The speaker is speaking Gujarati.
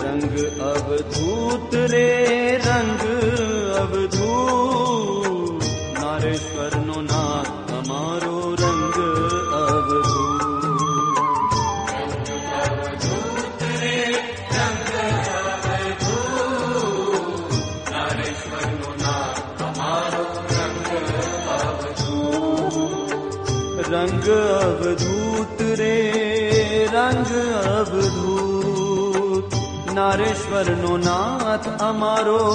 રંગ અવધૂત રે રંગ અવધૂત, નારેશ્વરનો નાથ અમારો રંગ અવધૂત. અવધૂત રે રંગ અવધૂત, નારેશ્વરનો નાથ અમારો રંગ અવધૂત. રંગ અવધૂત રે રંગ અવધૂત, નારેશ્વરનો નાથ અમારો